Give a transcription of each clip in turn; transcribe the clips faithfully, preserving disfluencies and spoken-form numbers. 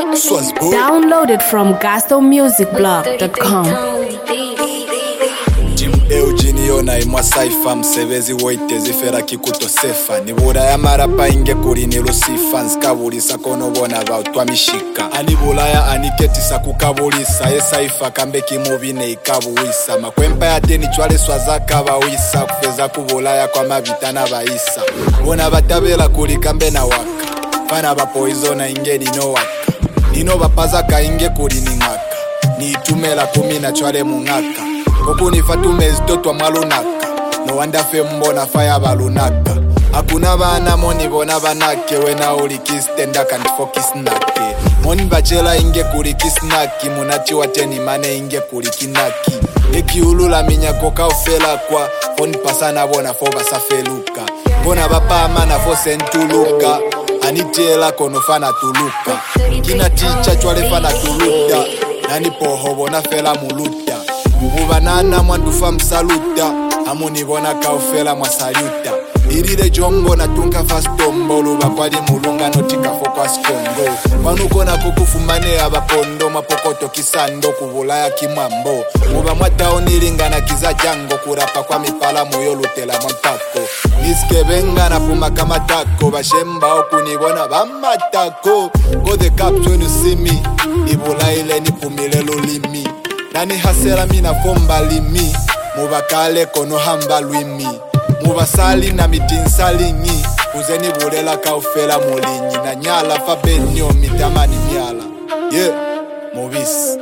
Swazboy. Downloaded from gasto music blog dot com. Jim Eugene yona imwa saifa msebezi woite zifera kikuto sefa nibura ya marapa inge kuri ni lusifa nskabulisa kono bona bautwa mishika anibula ya aniketisa kukabulisa ye saifa kambe kimubine ikabuwisa makwempa ya deni chwale swazaka bawisa kufeza kubula ya kwa mabitana baisa bona batabela kuri kambe na waka fana ba poizona inge dino waka nino bapazaka inge kuri ni ngaka ni itumela kumi na chwale mungaka Kokuni fatume zitotwa mwalunaka No wanda fe mbona faya balunaka Hakuna bana moni bona banake Wena uli kistenda kanti fokis nake Moni bachela inge kuri kisnaki Munachi wateni mane inge kuri kinaki Eki ulula minya koka ufela kwa Foni pasana bona foba safeluka Bona bapa amana fo sentuluka Anitiela kono fana tuluka Kina ticha chwale fana tuluta Nani poho bona fela muluta Mubanana mwandufa msaluta Amuni bona kaufela mwasaluta Irire jombo na tunka fastombo Luba kwadi mulunga notika fokwa skongo Manuko na kukufumane abapondo Mapokoto kisando kubulaya kimambo Muba mwatao nilinga kiza jango Kurapa kwa mipala muyo lutela mwantako Niskebenga na puma kama tako Bashemba okunibona bamatako Go the caps when you see me Ibula ile nipumile lulimi Nani hasera mina fomba limi Mubakale kono hamba luimi Mubasali na mitinsali nyi Uzeni bulela kaufela mulinyi Na nyala fa benyo mitamani miala Yeah, Mubis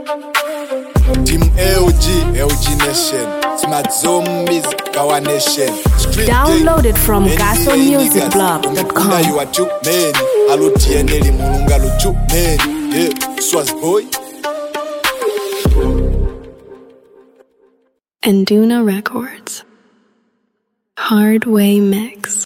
Team A O G, A O G Nation Smart Zombies, Kawa Nation Street Downloaded from gasto music blog dot com. Ungekunda yu achu meni Alutieneli mulunga luchu meni Yeah, Swazboy Anduna Records. Hard Way Mix.